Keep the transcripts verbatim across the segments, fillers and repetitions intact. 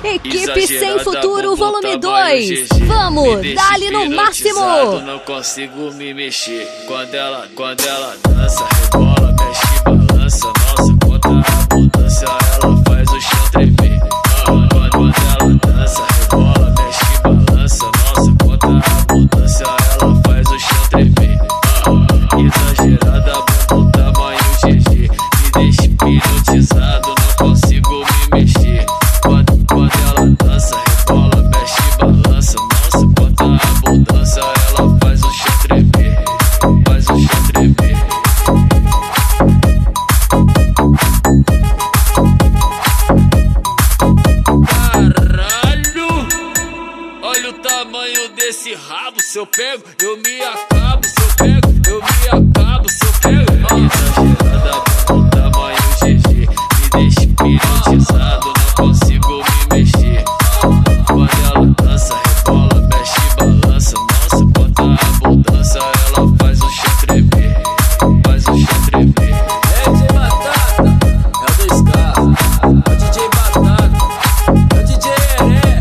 Equipe Sem Futuro, volume dois. Vamos, dá-lhe no máximo. Não consigo me mexer. Quando ela, quando ela dança, rebola, mexe, balança. Nossa, conta a abundância, ela faz o chão tremer. Quando, quando ela dança, rebola, mexe, balança. Nossa, conta a abundância, ela faz o chão tremer. Exagerada, bom tamanho G G. Me deixa hipnotizado, não consigo me mexer. Quando, quando ela dança, rebola, mexe, balança. Nossa, quanta abundância, ela faz o chão tremer. Faz o chão tremer. Caralho! Olha o tamanho desse rabo. Se eu pego, eu me acabo. Se eu pego, eu me acabo. Se eu pego, exagerada, bom tamanho G G. Me deixa hipnotizado, não consigo me mexer. Quando ela dança, rebola, mexe, balança. Nossa, quanta abundância, ela faz o chão tremer. Faz o chão tremer. É D J Batata, é o dois K. É o D J Batata, é o D J Heré.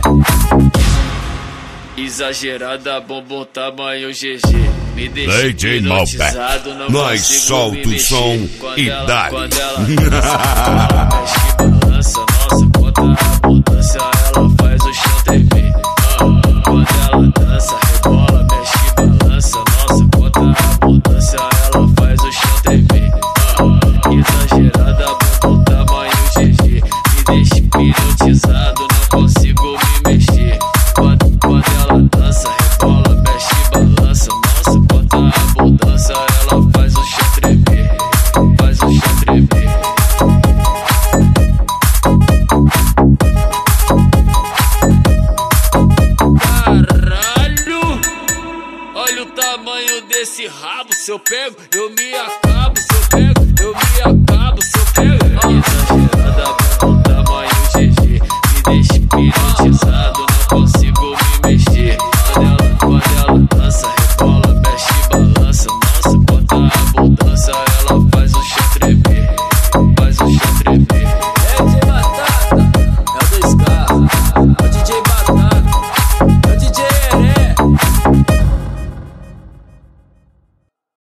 Exagerada, bombom tamanho G G. Me deixa D J hipnotizado, não nós consigo solta me o mexer. som Quando e ela, dá. quando ela dança, rebola, mexe, balança. Nossa, quanta abundância, ela faz o chão tremer. Quando ela dança, rebola, mexe, balança. Nossa, quanta abundância, ela faz o chão tremer. Exagerada, bom tamanho G G. Me deixa hipnotizado, não consigo me mexer. Quando, quando ela dança, rebola, mexe, balança. Nossa, quanta abundância, ela faz o chão tremer. Faz o chão tremer. Caralho! Olha o tamanho desse rabo. Se eu pego, eu me acabo. Se eu pego, eu me acabo.